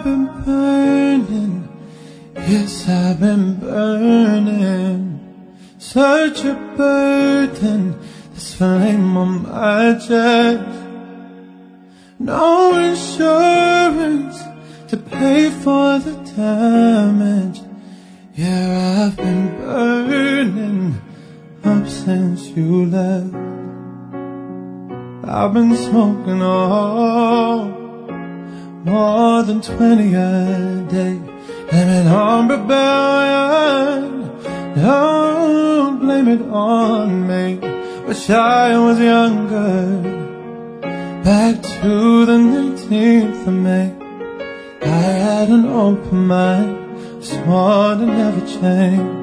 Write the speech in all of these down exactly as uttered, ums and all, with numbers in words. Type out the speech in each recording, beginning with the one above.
I've been burning, yes, I've been burning. Such a burden, this flame on my chest. No insurance to pay for the damage. Yeah, I've been burning up since you left. I've been smoking all more than twenty a day, living on rebellion. Don't blame it on me. Wish I was younger, back to the nineteenth of May. I had an open mind, swore to never change.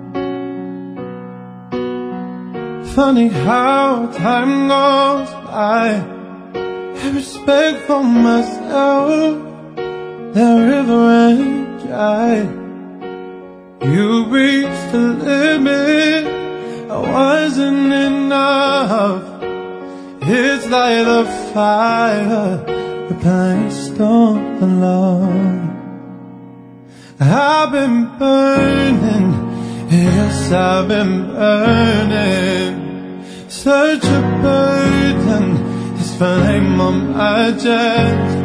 Funny how time goes by, have respect for myself. That river ain't dry. You reached the limit, I wasn't enough. It's like the fire replaced all the love. I've been burning, yes, I've been burning. Such a burden, this flame on my chest.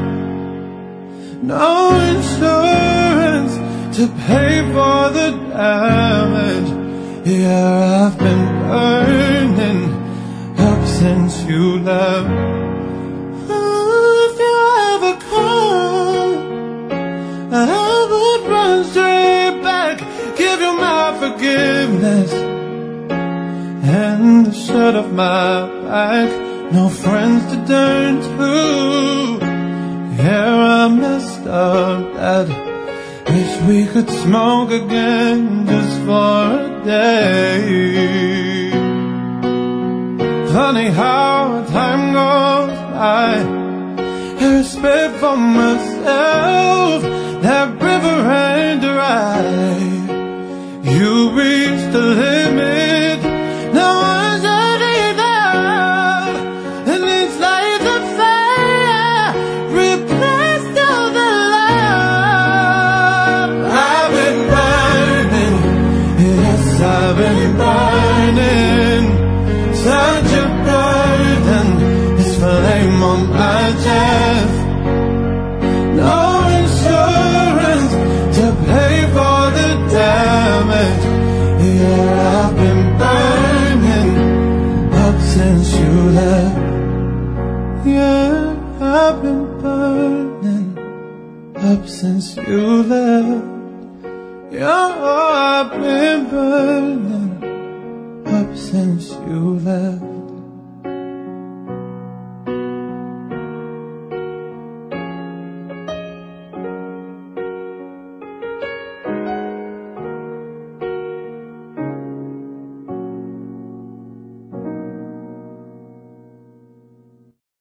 No insurance to pay for the damage. Yeah, I've been burning up since you left. Oh, if you ever call, I would run straight back, give you my forgiveness and the shirt off my back. No friends to turn to. Yeah, I messed up, Dad. Wish we could smoke again just for a day. Funny how time goes by, I respect for myself. That river ain't dry. You reached the limit, now I said enough. And it's like the fire replaced all the love. I've been burning, yes, I've been burning. Such a burden, this flame on my chest. No insurance to pay for the damage. Yeah, I've been burning up since you left. Yeah, I've been burning up since you left. Yeah, I've been burning up since you left.